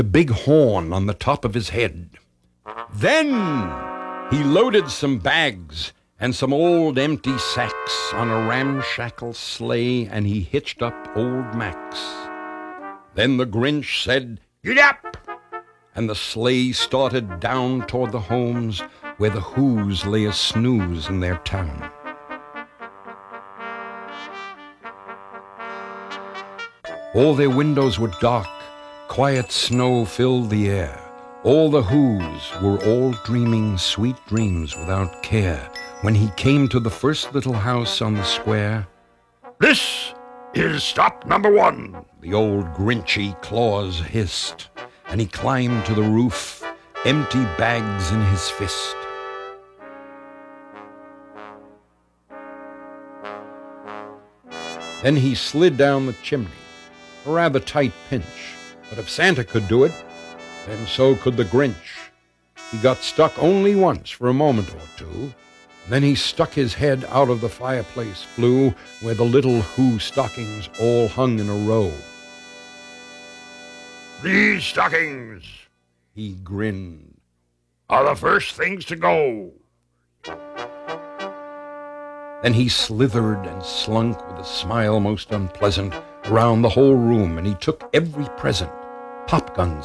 a big horn on the top of his head. Then he loaded some bags and some old empty sacks on a ramshackle sleigh, and he hitched up old Max. Then the Grinch said, "Gid up!" and the sleigh started down toward the homes where the Whos lay a snooze in their town. All their windows were dark, quiet snow filled the air. All the Whos were all dreaming sweet dreams without care when he came to the first little house on the square. "This is stop number 1, the old Grinchy Claus hissed, and he climbed to the roof, empty bags in his fist. Then he slid down the chimney, a rather tight pinch, but if Santa could do it, then so could the Grinch. He got stuck only once for a moment or two. Then he stuck his head out of the fireplace flue where the little Who stockings all hung in a row. "These stockings," he grinned, "are the first things to go." Then he slithered and slunk with a smile most unpleasant around the whole room, and he took every present, pop guns